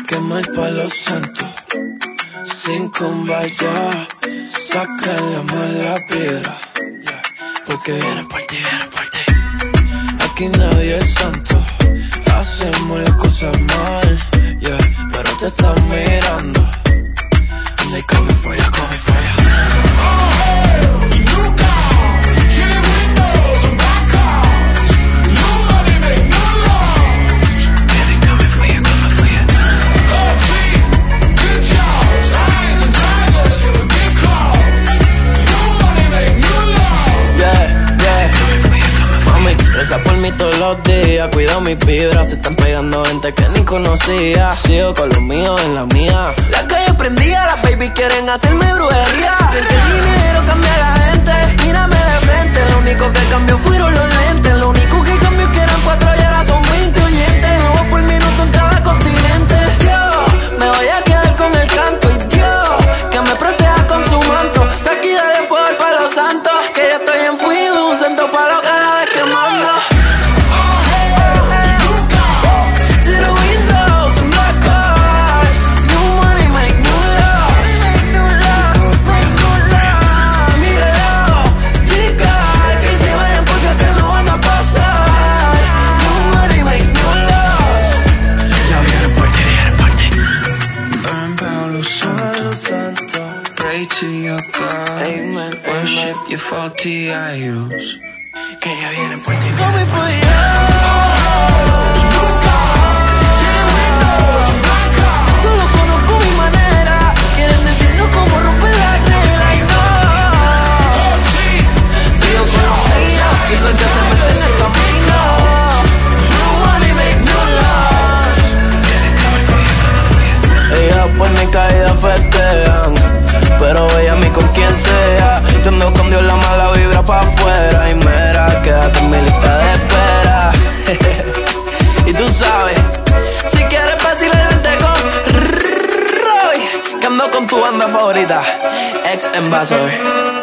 quema el palo santo, sin cumbaya, saca la mala piedra, yeah, porque vienen por ti, vienen por ti. Aquí nadie es santo, hacemos las cosas mal, yeah, pero te están mirando, and they coming for ya, coming for ya. Por mí todos los días, cuido mis vibras. Se están pegando gente que ni conocía. Sigo con los míos en la mía. La calle prendía, las baby quieren hacerme brujería. Sé que el dinero cambia a la gente, mírame de frente. Lo único que cambió fueron los lentes. Lo único que cambió que eran 4 y ahora son 20 oyentes. Nuevos por minuto en cada continente. Dios, me voy a quedar con el canto. Y Dios, que me proteja con su manto. Saquida de fuego al palo santo, que yo estoy en fuego, un santo palo cada vez que mando. Pray to your God, amen, worship your faulty idols, que ya vienen por ti, vienen por ti. Solo conozco mi manera, quieren decirnos cómo romper la regla y no. Sigo con los míos y con ya se meten en el camino. New money make new laws. Ellas por mi caída festejan, pero ella a mí con quien sea. Yo ando con Dios, la mala vibra pa' afuera. Y mira, quédate en mi lista de espera. Y tú sabes, si quieres decirle vente con Roy, que ando con tu banda favorita, ex Ambassador.